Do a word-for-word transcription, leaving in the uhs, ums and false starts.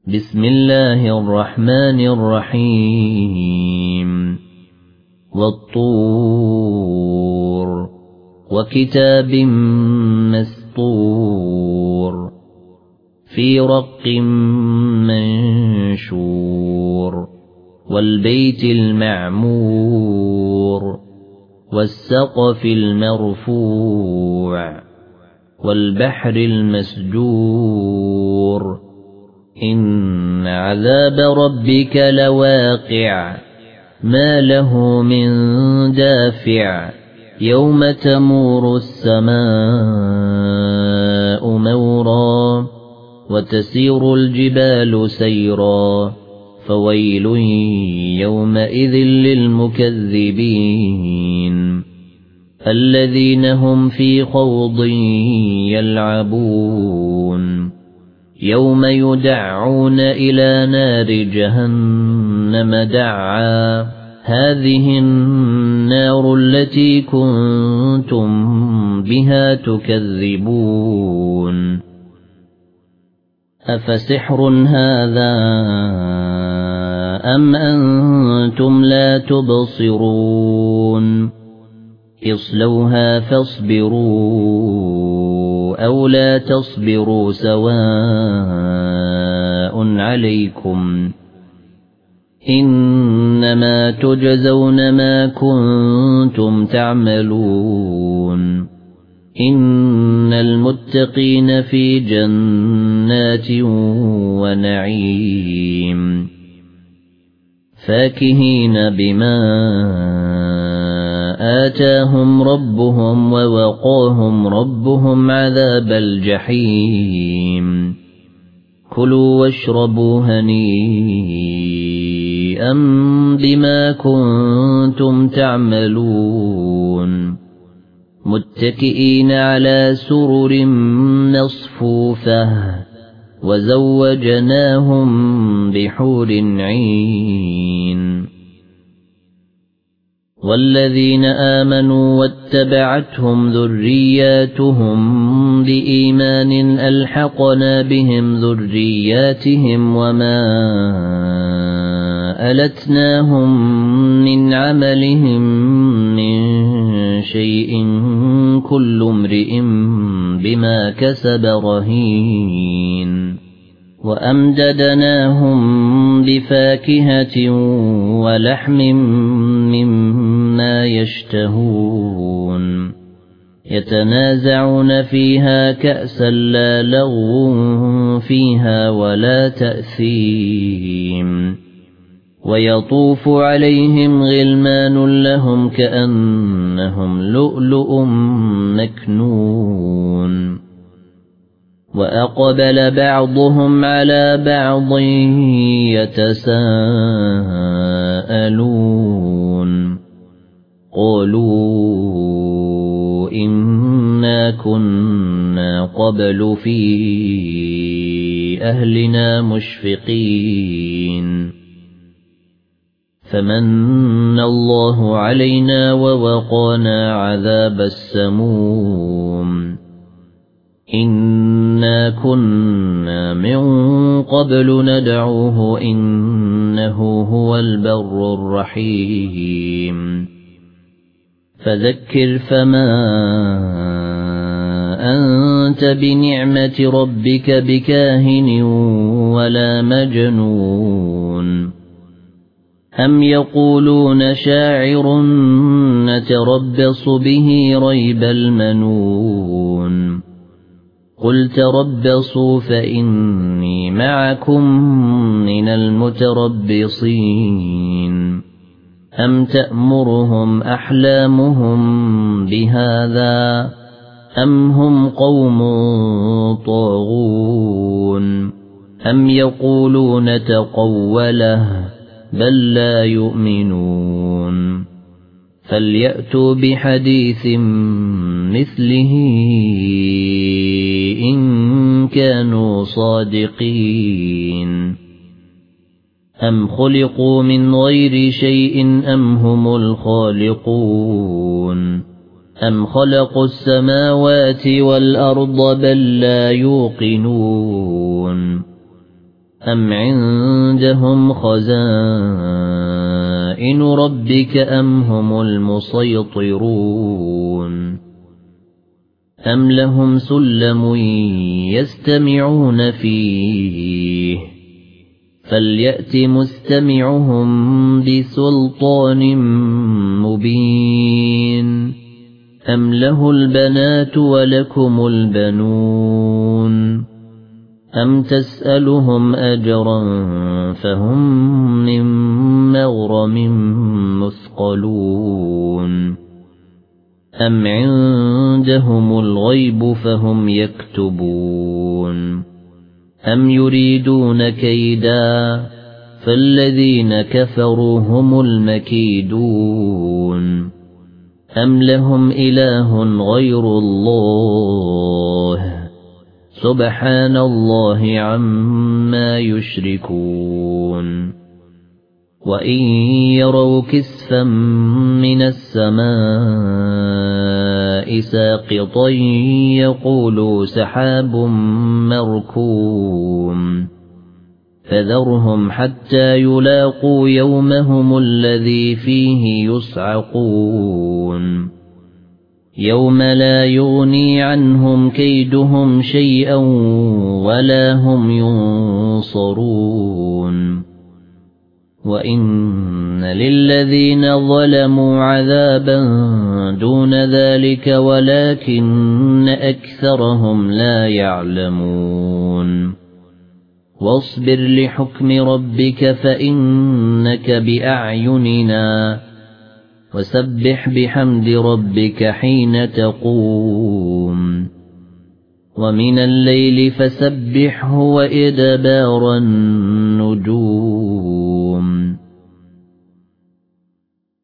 بسم الله الرحمن الرحيم والطور وكتاب مسطور في رق منشور والبيت المعمور والسقف المرفوع والبحر المسجور إن عذاب ربك لواقع ما له من دافع يوم تمور السماء مورا وتسير الجبال سيرا فويل يومئذ للمكذبين الذين هم في خوض يلعبون يوم يدعون إلى نار جهنم دعا هذه النار التي كنتم بها تكذبون أفسحر هذا أم أنتم لا تبصرون اصلوها فاصبروا أو لا تصبروا سواء عليكم إنما تجزون ما كنتم تعملون إن المتقين في جنات ونعيم فاكهين بما آتاهم ربهم ووقاهم ربهم عذاب الجحيم كلوا واشربوا هنيئا بما كنتم تعملون متكئين على سرر مصفوفة وزوجناهم بحور عين والذين آمنوا واتبعتهم ذرياتهم بإيمان ألحقنا بهم ذرياتهم وما ألتناهم من عملهم من شيء كل امرئ بما كسب رهين وأمددناهم بفاكهة ولحم مما يشتهون يتنازعون فيها كأسا لا لغو فيها ولا تأثيم ويطوف عليهم غلمان لهم كأنهم لؤلؤ مكنون وأقبل بعضهم على بعض يتساءلون قالوا إنا كنا قبل في أهلنا مشفقين فمن الله علينا ووقانا عذاب السموم إنا كنا من قبل ندعوه إنه هو البر الرحيم فذكر فما أنت بنعمة ربك بكاهن ولا مجنون أم يقولون شاعر نتربص به ريب المنون قل تربصوا فإني معكم من المتربصين أم تأمرهم أحلامهم بهذا أم هم قوم طاغون أم يقولون تقوله بل لا يؤمنون فليأتوا بحديث مثله إن كانوا صادقين أم خلقوا من غير شيء أم هم الخالقون أم خلقوا السماوات والأرض بل لا يوقنون أم عندهم خزائن ربك أم هم المسيطرون أم لهم سلم يستمعون فيه فليأت مستمعهم بسلطان مبين أم له البنات ولكم البنون أم تسألهم أجرا فهم من مغرم مثقلون أم عندهم الغيب فهم يكتبون أم يريدون كيدا فالذين كفروا هم المكيدون أم لهم إله غير الله سبحان الله عما يشركون وإن يروا كسفا من السماء ساقطا يقولوا سحاب مركوم فذرهم حتى يلاقوا يومهم الذي فيه يصعقون يوم لا يغني عنهم كيدهم شيئا ولا هم ينصرون وإن للذين ظلموا عذابا دون ذلك ولكن أكثرهم لا يعلمون واصبر لحكم ربك فإنك بأعيننا وسبح بحمد ربك حين تقوم ومن الليل فسبحه وإدبار النجوم